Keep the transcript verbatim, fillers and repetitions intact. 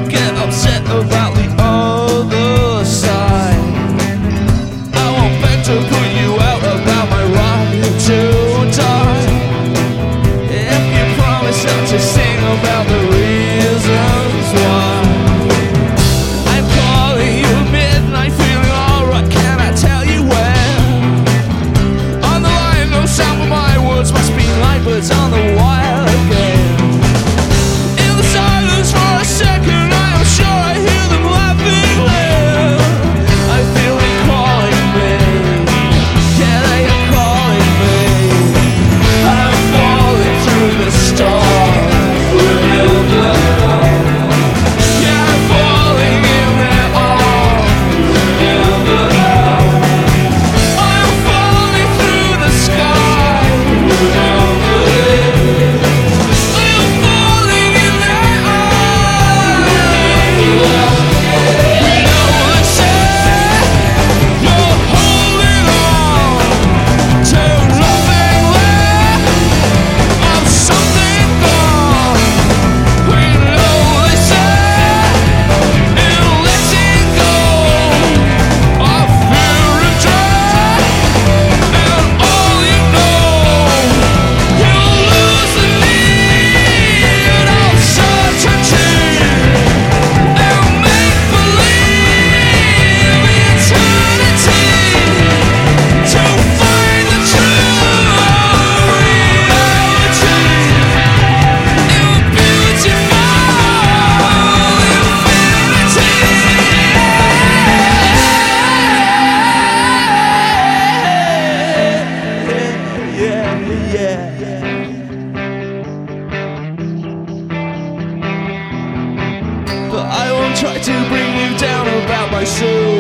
get upset about the other side. I won't beg to put you out about my right to die. If you promise not to sing about the reasons why. I'm calling you at midnight, feeling alright, can I tell you where? On the line, no sound but my words must be like birds on the wire again. In the silence for a second, I am sure I hear them laughing there. I feel them calling me, yeah, they are calling me. I'm falling through the storm. Yeah, I'm falling in their arms. I'm falling through the sky. I'm falling in their arms. You know what I said? You're holding on to nothing left of something gone. We know they said in letting go of fear and dread, and all you know, you'll lose the need of certainty and make believe eternity to find the true reality. But I won't try to bring you down about my soul.